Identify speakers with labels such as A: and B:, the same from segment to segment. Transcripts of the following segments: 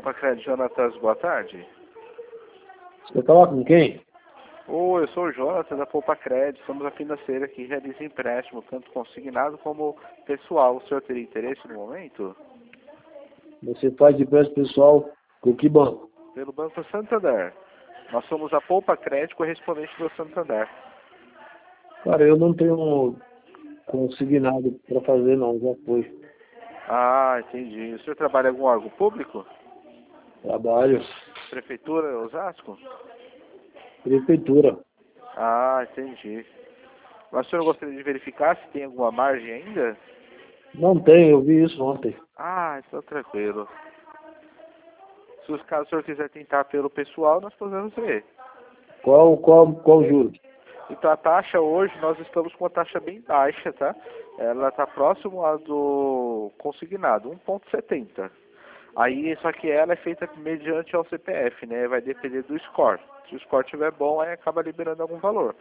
A: Poupa Crédito, Jonatas, boa tarde.
B: Você fala com quem?
A: Oi, eu sou o Jonatas da Poupa Crédito, somos a financeira que realiza empréstimo, tanto consignado como pessoal. O senhor teria interesse no momento?
B: Você faz de empréstimo pessoal com que banco?
A: Pelo Banco Santander. Nós somos a Poupa Crédito correspondente do Santander.
B: Cara, eu não tenho consignado para fazer não, já foi.
A: Ah, entendi. O senhor trabalha em algum órgão público?
B: Trabalho,
A: Prefeitura, Osasco?
B: prefeitura.
A: Ah, entendi. Mas o senhor gostaria de verificar se tem alguma margem ainda?
B: Não tem, eu vi isso ontem.
A: Ah, então tranquilo. Se caso o senhor quiser tentar pelo pessoal, nós podemos ver.
B: Qual juro?
A: Então a taxa hoje, nós estamos com uma taxa bem baixa, tá? Ela está próximo à do consignado, 1,70. Aí, só que ela é feita mediante ao CPF, né? Vai depender do score. Se o score estiver bom, aí acaba liberando algum valor.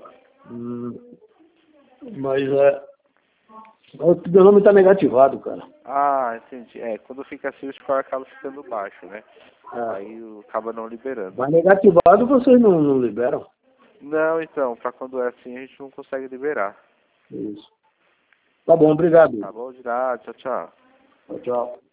B: Mas o meu nome está negativado, cara.
A: Ah, entendi. Quando fica assim, o score acaba ficando baixo, né?
B: É.
A: Aí acaba não liberando.
B: Mas negativado vocês não liberam.
A: Não, então, para quando é assim, a gente não consegue liberar.
B: Isso. Tá bom, obrigado.
A: Tá bom, de nada. Tchau, tchau.
B: Tchau, tchau.